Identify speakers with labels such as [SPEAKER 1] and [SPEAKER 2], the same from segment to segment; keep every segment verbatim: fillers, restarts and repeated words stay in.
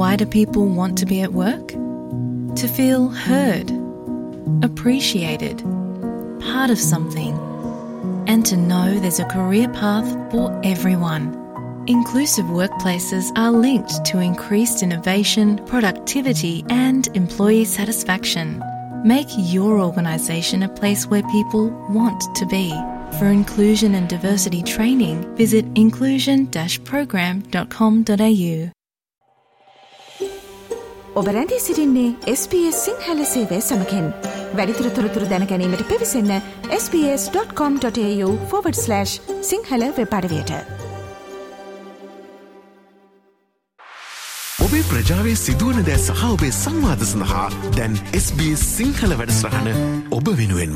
[SPEAKER 1] Why do people want to be at work? To feel heard, appreciated, part of something, and to know there's a career path for everyone. Inclusive workplaces are linked to increased innovation, productivity, and employee satisfaction. Make your organisation a place where people want to be. For inclusion and diversity training, visit inclusion dash program dot com dot a u.
[SPEAKER 2] ඔබ රැඳී සිටින්නේ S B S Sinhala සේවය සමගින්. වැඩිදුර තොරතුරු දැන ගැනීමට පිවිසන්න s b s dot com dot a u forward slash Sinhala web අඩවියට.
[SPEAKER 3] ඔබේ ප්‍රජාවේ සිදුවන දෑ සහ ඔබේ සංවාද සඳහා දැන් S B S සිංහල වැඩසටහන ඔබ වෙනුවෙන්ම.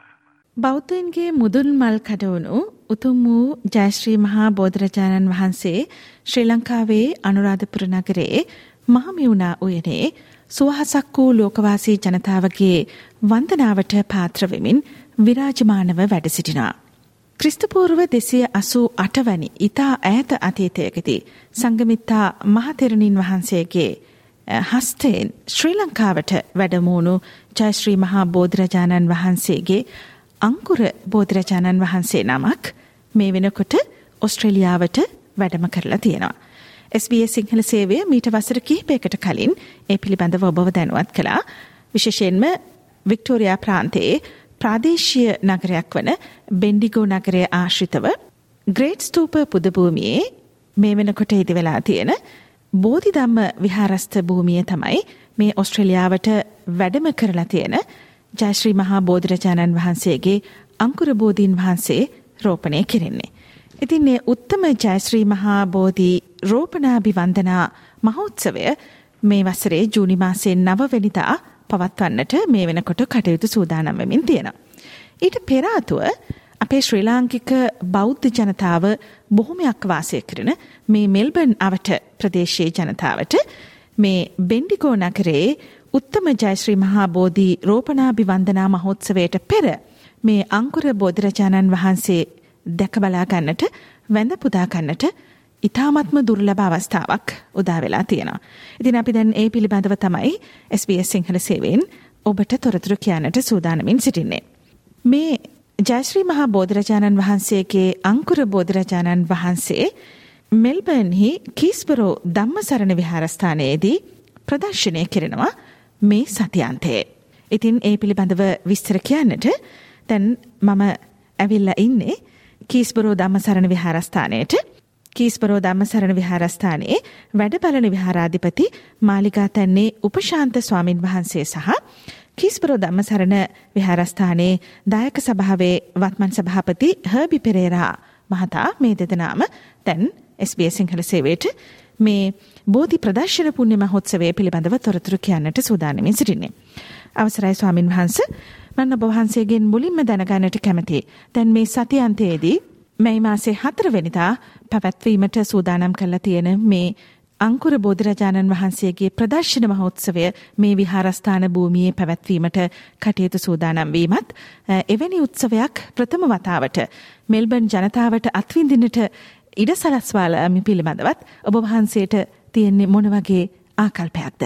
[SPEAKER 4] බෞද්ධයන්ගේ මුදුන් මල් කඩවුණු උතුම් වූ ජයශ්‍රී මහා බෝධිරජාණන් වහන්සේ ශ්‍රී ලංකාවේ අනුරාධපුර නගරයේ මහමියුනා උයනේ සුවහසක් වූ ලෝකවාසී ජනතාවගේ වන්දනාවට පාත්‍ර වෙමින් විරාජමානව වැඩ සිටිනවා. ක්‍රිස්තුපූර්ව දෙසිය අසූ අට වැනි ඉතා ඈත අතීතයකදී සංඝමිත්තා මහතෙරණින් වහන්සේගේ හස්තයෙන් ශ්‍රී ලංකාවට වැඩමවුණු ජයශ්‍රී මහා බෝධිරජාණන් වහන්සේගේ අංකුර බෝධිරජාණන් වහන්සේ නමක් මේ වෙනකොට ඔස්ට්‍රේලියාවට වැඩම කරලා තියෙනවා. S B S සිංහල සේවය මීට වසර කිහිපයකට කලින් ඒ පිළිබඳව ඔබව දැනුවත් කළා. විශේෂයෙන්ම වික්ටෝරියා ප්‍රාන්තයේ ප්‍රාදේශීය නගරයක් වන බෙන්ඩිගෝ නගරය ආශ්‍රිතව ග්‍රේට් ස්තූප පුද භූමියේ මේ වෙනකොට ඉදි වෙලා තියෙන බෝධිධම්ම විහාරස්ථ භූමිය තමයි මේ ඔස්ට්‍රේලියාවට වැඩම කරලා තියෙන ජයශ්‍රී මහා බෝධිරජාණන් වහන්සේගේ අංකුර බෝධීන් වහන්සේ රෝපණය කෙරෙන්නේ. ඉතින් මේ උත්තම ජයශ්‍රී මහා බෝධි රෝපණාභිවන්දනා මහෝත්සවය මේ වසරේ ජූනි මාසයේ නව වෙනිදා පවත්වන්නට මේ වෙනකොට කටයුතු සූදානම් වෙමින් තියෙනවා. ඊට පෙර ආතුව අපේ ශ්‍රී ලාංකික බෞද්ධ ජනතාව බොහොමයක් වාසය කරන මේ මෙල්බර්න් අවට ප්‍රදේශයේ ජනතාවට මේ බෙන්ඩිගෝ නගරයේ උත්තම ජයශ්‍රී මහා බෝධි රෝපණාභිවන්දනා මහෝත්සවයට පෙර මේ අංකුර බෝධිරජාණන් වහන්සේ දැක බලා ගන්නට වැඳ පුදා ගන්නට ඉතාමත්ම දුර්ලභ අවස්ථාවක් උදා වෙලා තියෙනවා. ඉතින් අපි දැන් ඒ පිළිබඳව තමයි S B S සිංහල සේවයෙන් ඔබට තොරතුරු කියන්නට සූදානමින් සිටින්නේ. මේ ජයශ්‍රී මහා බෝධිරජාණන් වහන්සේගේ අංකුර බෝධිරජාණන් වහන්සේ මෙල්බර්න්හි කීස්බරෝ ධම්මසරණ විහාරස්ථානයේදී ප්‍රදර්ශනය කරනවා මේ සතියාන්තයේ. ඉතින් ඒ පිළිබඳව විස්තර කියන්නට දැන් මම ඇවිල්ලා ඉන්නේ කීස්බරෝ ධම්මසරණ විහාරස්ථානයට. කීස්බරෝ ධම්මසරණ විහාරස්ථානයේ වැඩ බලන විහාරාධිපති මාලිගාතැන්නේ උපශාන්ත ස්වාමින් වහන්සේ සහ කීස්බරෝ ධම්මසරණ විහාරස්ථානයේ දායක සභාවේ වත්මන් සභාපති හර්බි පෙරේරා මහතා මේ දෙදෙනාම දැන් S B S සිංහල සේවයට මේ බෝධි ප්‍රදර්ශන පුණ්‍ය මහෝත්සවයේ පිළිබඳව තොරතුරු කියන්නට සූදානමින් සිටින්නේ. අවසරයි ස්වාමින් වහන්සේ, මම ඔබ වහන්සේගෙන් මුලින්ම දැනගන්නට කැමතියි. දැන් මේ සතියන්තයේදී මේ මාසේ හතර වෙනිදා පැවැත්වීමට සූදානම් කරලා තියෙන මේ අංකුර බෝධිරජාණන් වහන්සේගේ ප්‍රදර්ශන මහෝත්සවය මේ විහාරස්ථාන භූමියේ පැවැත්වීමට කටයුතු සූදානම් වීමත් එවැනි උත්සවයක් ප්‍රථම වතාවට මෙල්බර්න් ජනතාවට අත්විඳින්නට ඉඩ සලස්වාලා මේ පිළිබඳවත් ඔබ වහන්සේට තියෙන්නේ මොන වගේ ආකල්පයක්ද?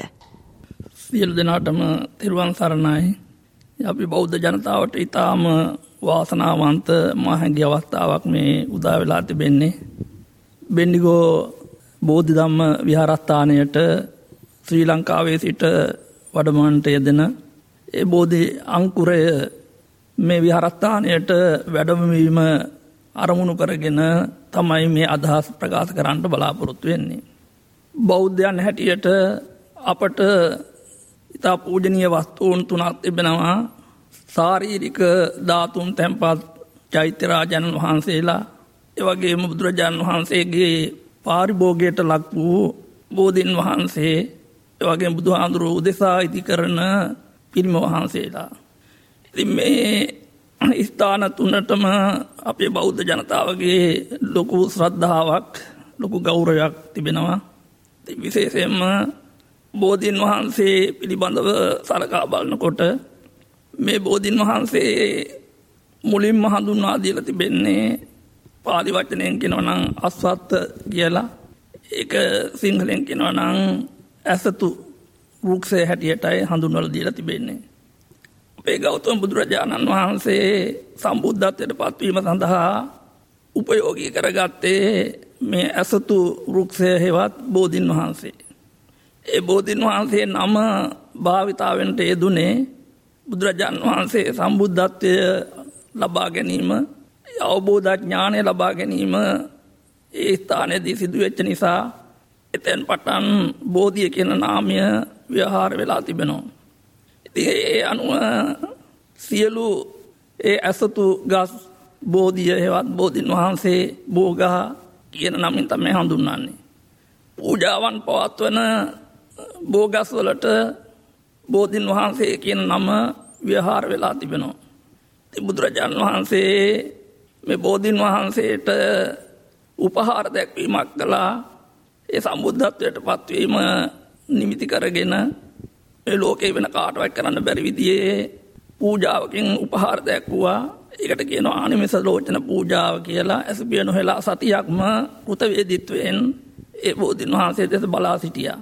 [SPEAKER 5] සියලු දෙනාටම තෙරුවන් සරණයි. අපි බෞද්ධ ජනතාවට ඉතාම වාසනාවන්ත මහඟි අවස්ථාවක් මේ උදා වෙලා තිබෙන්නේ. බෙන්ඩිගෝ බෝධිධම්ම විහාරස්ථානයට ශ්‍රී ලංකාවේ සිට වඩමවන්නට යෙදෙන ඒ බෝධි අංකුරය මේ විහාරස්ථානයට වැඩමවීම අරමුණු කරගෙන තමයි මේ අදහස් ප්‍රකාශ කරන්න බලාපොරොත්තු වෙන්නේ. බෞද්ධයන් හැටියට අපට ඉතා පූජනීය වස්තුන් තුනක් තිබෙනවා. ශාරීරික ධාතුන් තැන්පත් චෛත්‍ය රාජයන් වහන්සේලා, ඒ වගේම බුදුරජාණන් වහන්සේගේ පාරිභෝගයට ලක් වූ බෝධීන් වහන්සේ, ඒ වගේම බුදුහාමුදුරුවෝ උදෙසා ඉදි කරන පිරිම වහන්සේලා. ඉතින් මේ ස්ථාන තුනටම අපේ බෞද්ධ ජනතාවගේ ලොකු ශ්‍රද්ධාවක්, ලොකු ගෞරවයක් තිබෙනවා. විශේෂයෙන්ම බෝධීන් වහන්සේ පිළිබඳව සලකා බලනකොට මේ බෝධීන් වහන්සේ මුලින්ම හඳුන්වා දීලා තිබෙන්නේ පාලි වචනයෙන් කියනවා නම් අස්වත්ත කියලා. ඒක සිංහලෙන් කියනවා නම් ඇසතු වෘක්ෂය හැටියටයි හඳුන්වලා දීලා තිබෙන්නේ. අපේ ගෞතම බුදුරජාණන් වහන්සේ සම්බුද්ධත්වයට පත්වීම සඳහා උපයෝගී කරගත්තේ මේ ඇසතු වෘක්ෂය හෙවත් බෝධින් වහන්සේ. ඒ බෝධින් වහන්සේ නම භාවිතාවෙන්ට යෙදුනේ බුදුරජාණන් වහන්සේ සම්බුද්ධත්වය ලබා ගැනීම, අවබෝධ ඥානය ලබා ගැනීම ඒ ස්ථානයේදී සිදුවෙච්ච නිසා එතෙන් පටන් බෝධිය කියන නාමය ව්‍යවහාර වෙලා තිබෙනවා. ඉතින් ඒ අනුව සියලු ඒ ඇසතු ගස් බෝධිය හෙවත් බෝධින් වහන්සේ බෝගහ කියන නමින් තමයි හඳුන්වන්නේ. පූජාවන් පවත්වන බෝගස් වලට බෝධින් වහන්සේ කියන නම ව්‍යවහාර වෙලා තිබෙනවා. ඉතින් බුදුරජාණන් වහන්සේ මේ බෝධින් වහන්සේට උපහාර දැක්වීමක් කළා. ඒ සම්බුද්ධත්වයට පත්වීම නිමිති කරගෙන මේ ලෝකේ වෙන කාටවත් කරන්න බැරි විදිහේ පූජාවකින් උපහාර දැක්වුවා. ඒකට කියනවා ආනිමස ලෝචන පූජාව කියලා. ඇසපිය නොහෙලා සතියක්ම කෘතවේදීත්වයෙන් ඒ බෝධින් වහන්සේ දෙස බලා සිටියා.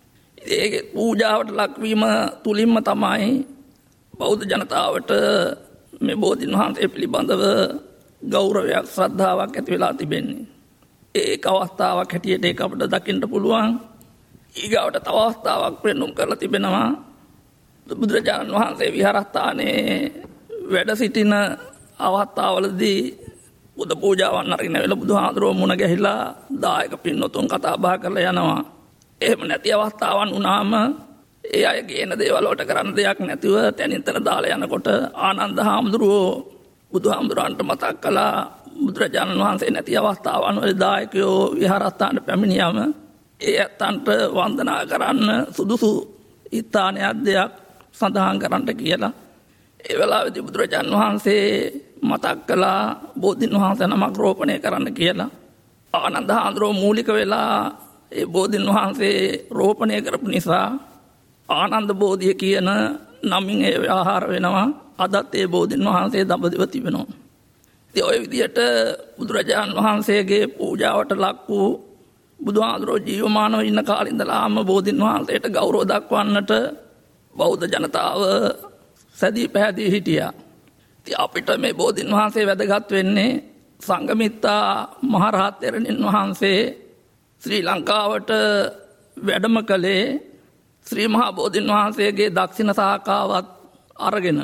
[SPEAKER 5] ඒ පූජාවට ලක්වීම තුලින්ම තමයි බෞද්ධ ජනතාවට මේ බෝධින් වහන්සේ පිළිබඳව ගෞරවයක් ශ්‍රද්ධාවක් ඇති වෙලා තිබෙන්නේ. ඒක අවස්ථාවක් හැටියට ඒක අපිට දකින්න පුළුවන්. ඊගාවට තව අවස්ථාවක් පෙන්වුම් කරලා තිබෙනවා. බුදුරජාණන් වහන්සේ විහාරස්ථානයේ වැඩ සිටින අවස්ථාවලදී බුදු පූජාවන් අරගෙන වෙලා බුදුහාඳුරෝ මුණ ගැහිලා දායක පින්නතුන් කතා බහ කරලා යනවා. එහෙම නැති අවස්ථාවන් වුණාම ඒ අය කියන දේවල් වලට කරන්න දෙයක් නැතිව තැනින්තර දාලා යනකොට ආනන්ද හාමුදුරුවෝ බුදුහාමුදුරන්ට මතක් කළා බුදුරජාණන් වහන්සේ නැති අවස්ථාවන් වල දායකයෝ විහාරස්ථානට පැමිණියම ඒ ඇත්තන්ට වන්දනා කරන්න සුදුසු ස්ථානයක් දෙයක් සඳහන් කරන්න කියලා. ඒ වෙලාවේදී බුදුරජාණන් වහන්සේ මතක් කළා බෝධින් වහන්සේ නමක් රෝපණය කරන්න කියලා. ආනන්ද හාමුදුරුවෝ මූලික වෙලා ඒ බෝධින් වහන්සේ රෝපණය කරපු නිසා ආනන්ද බෝධිය කියන නමින් ඒ ව්‍යවහාර වෙනවා. අදත් ඒ බෝධින් වහන්සේ දඹදිව තිබෙනවා. ඉතින් ඔය විදිහට බුදුරජාණන් වහන්සේගේ පූජාවට ලක් වූ බුදුහාඳුරෝ ජීවමානව ඉන්න කාලේ ඉඳලාම බෝධින් වහන්සේට ගෞරව දක්වන්නට බෞද්ධ ජනතාව සැදී පැහැදී හිටියා. ඉතින් අපිට මේ බෝධින් වහන්සේ වැදගත් වෙන්නේ සංඝමිත්තා මහරහත් තෙරණින් වහන්සේ ශ්‍රී ලංකාවට වැඩම කළේ ශ්‍රී මහා බෝධින් වහන්සේගේ දක්ෂිණ සාකාවත් අරගෙන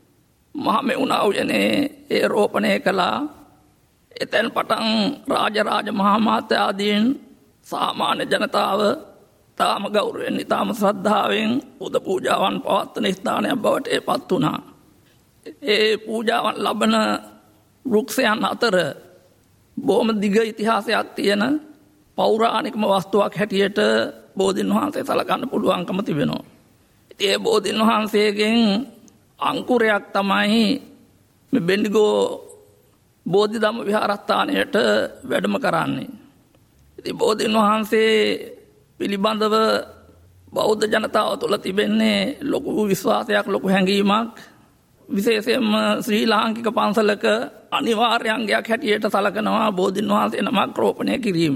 [SPEAKER 5] මහමෙවුනා උයනේ ඒ රෝපණය කළා. එතෙන් පටන් රාජරාජ මහාමාත්‍ය ආදීන් සාමාන්‍ය ජනතාව තාම ගෞරවයෙන් තාම ශ්‍රද්ධාවෙන් පුද පූජාවන් පවත්වන ස්ථානයක් බවට ඒපත් වුණා. ඒ පූජාවන් ලබන වෘක්ෂයන් අතර බොහොම දිග ඉතිහාසයක් තියෙන පෞරාණිකම වස්තුවක් හැටියට බෝධින් වහන්සේ සලකන්න පුළුවන්කම තිබෙනවා. ඉතින් ඒ බෝධින් වහන්සේගෙන් අංකුරයක් තමයි මේ බෙන්ඩිගෝ බෝධිධම්ම විහාරස්ථානයට වැඩම කරන්නේ. ඉතින් බෝධින් වහන්සේ පිළිබඳව බෞද්ධ ජනතාව තුළ තිබෙන්නේ ලොකු විශ්වාසයක්, ලොකු හැඟීමක්. විශේෂයෙන්ම ශ්‍රී ලාංකික පන්සලක අනිවාර්ය අංගයක් හැටියට සලකනවා බෝධින් වහන්සේ නමක් රෝපණය කිරීම.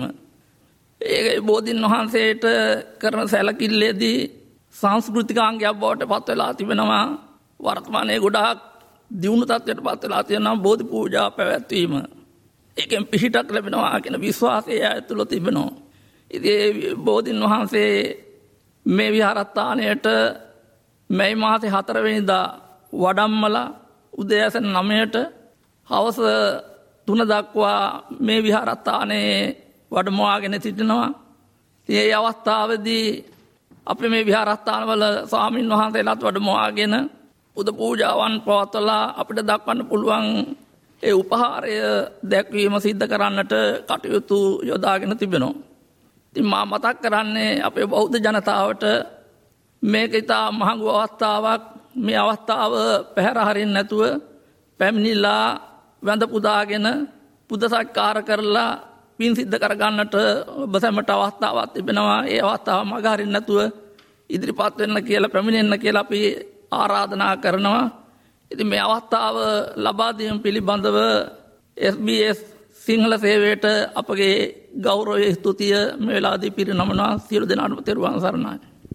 [SPEAKER 5] ඒ බෝධින් වහන්සේට කරන සැලකිල්ලේදී සංස්කෘතික අංගයක් බවට පත් වෙලා තිබෙනවා. වර්තමානයේ ගොඩාක් දියුණු තත්ත්වයට පත් වෙලා තියෙනවා බෝධි පූජා පැවැත්වීම. ඒකෙන් පිහිටක් ලැබෙනවා කියන විශ්වාසය ඇතුළ තිබෙනවා. ඉතින් බෝධින් වහන්සේ මේ විහාරස්ථානයට මැයි මාසේ හතර වෙනිදා වඩම්මලා උදෑසන නවයට හවස තුන දක්වා මේ විහාරස්ථානයේ වැඩමවාගෙන සිටිනවා. මේ අවස්ථාවේදී අපි මේ විහාරස්ථානවල ස්වාමින් වහන්සේලාත් වැඩමවාගෙන පුද පූජාවන් පවත්වලා අපිට දක්වන්න පුළුවන් ඒ උපහාරය දැක්වීම සිද්ධ කරන්නට කටයුතු යොදාගෙන තිබෙනවා. ඉතින් මා මතක් කරන්නේ අපේ බෞද්ධ ජනතාවට මේක ඉතා මහඟු අවස්ථාවක්. මේ අවස්ථාව පැහැර හරින්න නැතුව පැමිණිලා වැඳ පුදාගෙන පුද සත්කාර කරලා පින් සිද්ධ කරගන්නට ඔබ සැමට අවස්ථාවක් තිබෙනවා. ඒ අවස්ථාව මග හරින්න නැතුව ඉදිරිපත් වෙන්න කියලා පැමිණෙන්න කියලා අපි ආරාධනා කරනවා. ඉතින් මේ අවස්ථාව ලබා දීම පිළිබඳව එස් බී එස් සිංහල සේවයට අපගේ ගෞරවයේ ස්තුතිය මේ වෙලාවේදී පිරිනමනවා. සියලු දෙනාටම තෙරුවන් සරණයි.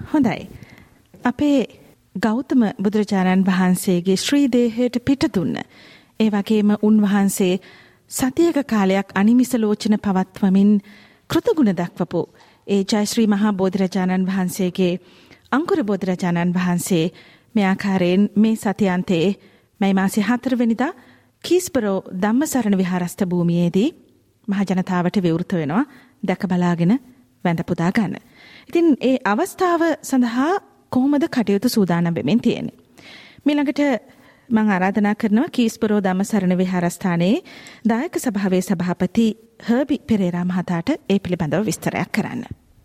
[SPEAKER 4] හොඳයි. අපේ ගෞතම බුදුරජාණන් වහන්සේගේ ශ්‍රී දේහයට පිට දුන්න. ඒ වගේම උන්වහන්සේ සතියක කාලයක් අනිමිස ලෝචන පවත්වමින් කෘතගුණ දක්වපු ඒ ජයශ්‍රී මහා බෝධිරජාණන් වහන්සේගේ අංකුර බෝධිරජාණන් වහන්සේ මේ ආකාරයෙන් මේ සතියන්තයේ මැයි මාසේ හතරවෙනිදා කීස්පරෝ ධම්මසරණ විහාරස්ථ භූමියේදී මහ ජනතාවට විවෘත වෙනවා දැක බලාගෙන වැඳ පුදා ගන්න. ඉතින් ඒ අවස්ථාව සඳහා කොහොමද කටයුතු සූදානම් වෙමින් තියෙන්නේ? ඊළඟට මම ආරාධනා කරනවා කීස්පරෝ ධම්මසරණ විහාරස්ථානයේ දායක සභාවේ සභාපති හර්බි පෙරේරා මහතාට ඒ පිළිබඳව විස්තරයක් කරන්න.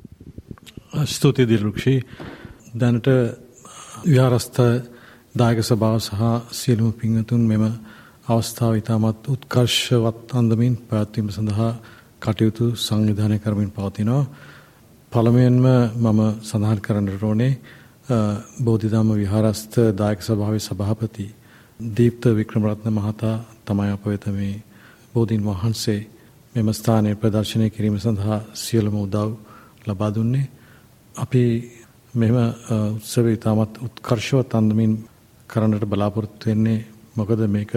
[SPEAKER 6] ස්තුතියි දිරුක්ෂි. දැනට විහාරස්ථ දායක සභාව සහ සියලුම පින්වතුන් මෙම අවස්ථාව ඉතාමත් උත්කර්ෂවත් අන්දමින් පැවැත්වීම සඳහා කටයුතු සංවිධානය කරමින් පවතිනවා. පළමුවෙන්ම මම සඳහන් කරන්නට ඕනේ බෝධිධම්ම විහාරස්ථ දායක සභාවේ සභාපති දීප්ත වික්‍රමරත්න මහතා තමයි අප වෙත මේ බෝධීන් වහන්සේ මෙම ස්ථානයේ ප්‍රදර්ශනය කිරීම සඳහා සියලුම උදව් ලබා දුන්නේ. අපි මෙම උත්සවය ඉතාමත් උත්කර්ෂවත් අන්දමින් කරන්නට බලාපොරොත්තු වෙන්නේ මොකද මේක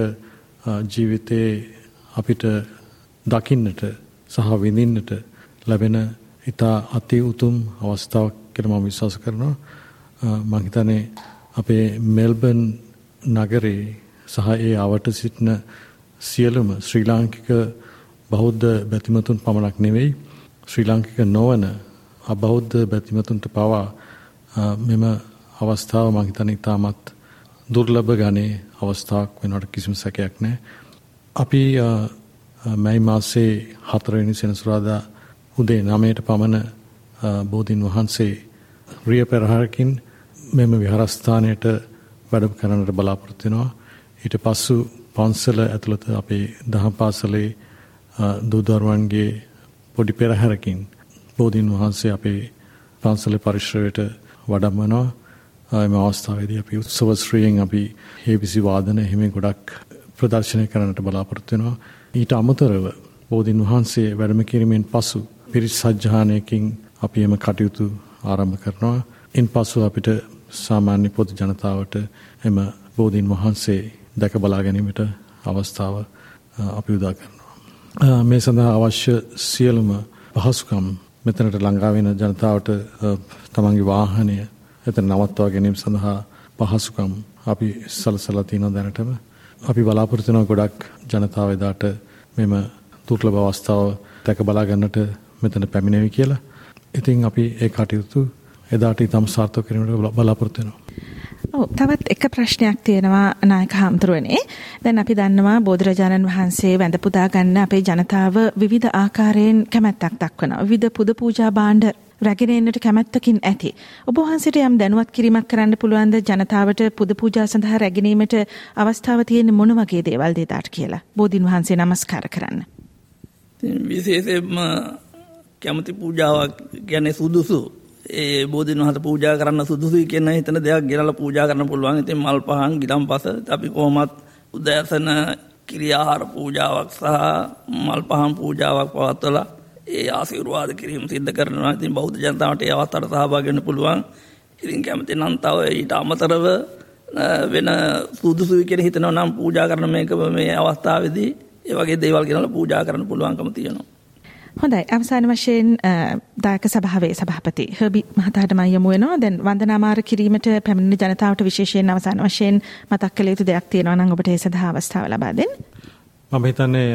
[SPEAKER 6] ජීවිතයේ අපිට දකින්නට සහ විඳින්නට ලැබෙන ඉතා අති උතුම් අවස්ථාවක් කියලා මම විශ්වාස කරනවා. මම හිතන්නේ අපේ මෙල්බන් නගරේ සහ ඒ අවට සිටින සියලුම ශ්‍රී ලාංකික බෞද්ධ බැතිමතුන් පමණක් නෙවෙයි ශ්‍රී ලාංකික නොවන අබෞද්ධ බැතිමතුන්ට පවා මෙම අවස්ථාව මම හිතන්නේ ඉතාමත් දුර්ලභ ගණේ අවස්ථාවක් වෙනවට කිසිම සැකයක් නැහැ. අපි මැයි මාසේ හතරවෙනි සෙනසුරාදා උදේ නවයට පමණ බෝධීන් වහන්සේ රිය පෙරහරකින් මෙම විහාරස්ථානයට වැඩම කරන්නට බලාපොරොත්තු වෙනවා. ඊට පස්සු පන්සල ඇතුළත අපේ දහම් පාසලේ දූ දරුවන්ගේ පොඩි පෙරහැරකින් බෝධීන් වහන්සේ අපේ පන්සලේ පරිශ්‍රයට වඩම්වනවා. එම අවස්ථාවේදී අපි උත්සව ශ්‍රීයෙන් අපි හේවිසි වාදන එහෙම ගොඩක් ප්‍රදර්ශනය කරන්නට බලාපොරොත්තු වෙනවා. ඊට අමතරව බෝධීන් වහන්සේ වැඩම කිරීමෙන් පසු පිරිස් සජ්ජායනයකින් අපි එම කටයුතු ආරම්භ කරනවා. ඉන් පසු අපිට සාමාන්‍ය පොදු ජනතාවට එම බෝධීන් වහන්සේ දැක බලා ගැනීමට අවස්ථාව අපි උදා කරනවා. මේ සඳහා අවශ්‍ය සියලුම පහසුකම් මෙතනට ළඟා වෙන ජනතාවට තමන්ගේ වාහනය එතන නවත්වා ගැනීම සඳහා පහසුකම් අපි සලසලා තියෙනවා දැනටම. අපි බලාපොරොත්තු වෙනවා ගොඩක් ජනතාව එදාට මෙම දුර්ලභ අවස්ථාව දැක බලා ගන්නට මෙතන පැමිණෙවි කියලා. ඉතින් අපි ඒ කටයුතු එදාට ඉතාම සාර්ථක කිරීමට බලාපොරොත්තු වෙනවා.
[SPEAKER 4] ඔව් තවත් එක ප්‍රශ්නයක් තියෙනවා නායක හාමුදුරුවනේ. දැන් අපි දන්නවා බෝධිරජාණන් වහන්සේ වැඳ පුදා ගන්න අපේ ජනතාව විවිධ ආකාරයෙන් කැමැත්තක් දක්වනවා. විවිධ පුද පූජා භාණ්ඩ රැගෙන එන්නට කැමැත්තකින් ඇති. ඔබ වහන්සේට යම් දැනුවත් කිරීමක් කරන්න පුළුවන්ද ජනතාවට පුද පූජා සඳහා රැගෙනීමට අවස්ථාව තියෙන මොන වගේ දේවල්ද එදාට කියලා බෝධීන් වහන්සේ නමස්කාර කරන්න.
[SPEAKER 5] විශේෂයෙන්ම කැමති පූජාවක් කියන්නේ සුදුසු ඒ බෝධීන් වහන්සේ පූජා කරන්න සුදුසුයි කියන හිතන දෙයක් ගෙනලා පූජා කරන්න පුළුවන්. ඉතින් මල් පහන් ගිලම්පස අපි කොහොමත් උදෑසන කිරියාහාර පූජාවක් සහ මල් පහන් පූජාවක් පවත්වලා ඒ ආශිර්වාද කිරීම සිද්ධ කරනවා. ඉතින් බෞද්ධ ජනතාවට ඒ අවස්ථාවට සහභාගී වෙන්න පුළුවන්. ඉතින් කැමති නම් තව ඊට අමතරව වෙන සුදුසුයි කියලා හිතනවා නම් පූජා කරන මේක මේ අවස්ථාවේදී ඒ වගේ දේවල් ගෙනලා පූජා කරන්න පුළුවන්කම තියෙනවා.
[SPEAKER 4] හොඳයි. අවසාන වශයෙන් දායක සභාවේ සභාපති හර්බි මහතාට මම යමු වෙනවා. දැන් වන්දනාමාර කිරීමට පැමිණෙන ජනතාවට විශේෂයෙන් අවසාන වශයෙන් මතක් කළ යුතු දෙයක් තියෙනවා නම් ඔබට ඒ සඳහා අවස්ථාව ලබා දෙන්න.
[SPEAKER 6] මම හිතන්නේ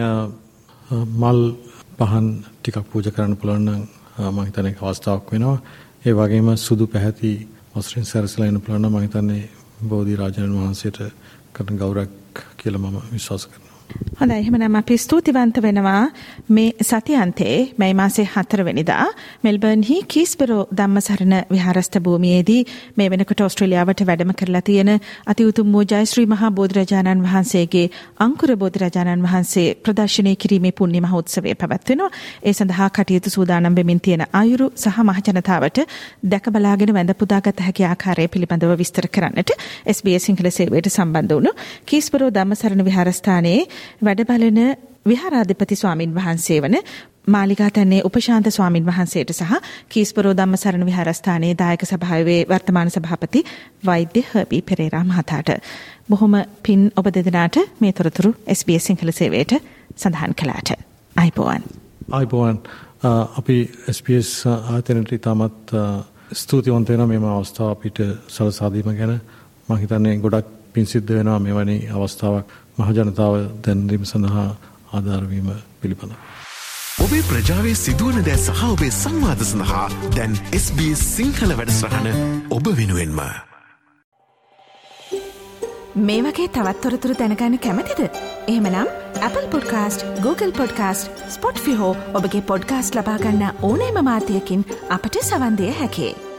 [SPEAKER 6] මල් පහන් ටිකක් පූජා කරන්න පුළුවන් නම් මම හිතන්නේ අවස්ථාවක් වෙනවා. ඒ වගේම සුදු පැහැති වස්ත්‍රයෙන් සැරසලා ඉන්න පුළුවන් නම් මම හිතන්නේ බෝධි රාජාණන් වහන්සේට කරන ගෞරවයක් කියලා මම විශ්වාස කරනවා.
[SPEAKER 4] හොඳයි. එහෙනම් අපි ස්තුතිවන්ත වෙනවා මේ සතියන්තයේ මැයි මාසේ හතරවෙනිදා මෙල්බර්න්හි කීස්බරෝ ධම්මසරණ විහාරස්ථ භූමියේදී මේ වෙනකොට ඕස්ට්‍රේලියාවට වැඩම කරලා තියෙන අති උතුම් වූ ජයශ්‍රී මහා බෝධිරජාණන් වහන්සේගේ අංකුර බෝධිරජාණන් වහන්සේ ප්‍රදර්ශනය කිරීමේ පුණ්‍ය මහෝත්සවය පැවැත්වෙනවා. ඒ සඳහා කටයුතු සූදානම් වෙමින් තියෙන අයුරු සහ මහ ජනතාවට දැක බලාගෙන වැඳ පුදාගත හැකි ආකාරය පිළිබඳව විස්තර කරන්නට එස් බී එස් සිංහල සේවයට සම්බන්ධ වුණු කීස්බරෝ ධම්මසරණ විහාරස්ථානයේ වැඩ බලන විහාරාධිපති ස්වාමින් වහන්සේ වන මාලිගාතැන්නේ උපශාන්ත ස්වාමින් වහන්සේට සහ කීස්බරෝ ධම්මසරණ විහාරස්ථානයේ දායක සභාවේ වර්තමාන සභාපති වෛද්‍ය හර්බී පෙරේරා මහතාට බොහොම පින් ඔබ දෙදෙනාට මේ තොරතුරු එස් බී එස් සිංහල සේවයට සඳහන් කළාට. අයිබෝවන්.
[SPEAKER 6] අයිබෝවන්. අපි එස් බී එස් ආයතනයට ඉතාමත් ස්තුතිවන්ත වෙනවා මේ අවස්ථාව අපිට සලසා දීම ගැන. මම හිතන්නේ ගොඩක් පින් සිද්ධ වෙනවා මෙවැනි අවස්ථාවක් මහ ජනතාව දැන දීම සඳහා ආධාර වීම පිළිබඳව.
[SPEAKER 3] ඔබේ ප්‍රජාවේ සිදුවන දෑ සහ ඔබේ සංවාද සඳහා දැන් එස් බී එස් සිංහල වැඩසටහන ඔබ වෙනුවෙන්ම.
[SPEAKER 2] මේ වගේ තවත් තොරතුරු දැනගන්න කැමතිද? එහෙමනම් Apple Podcast, Google Podcast, Spotify හෝ ඔබගේ පොඩ්කාස්ට් ලබා ගන්න ඕනෑම මාධ්‍යයකින් අපට සවන් දිය හැකියි.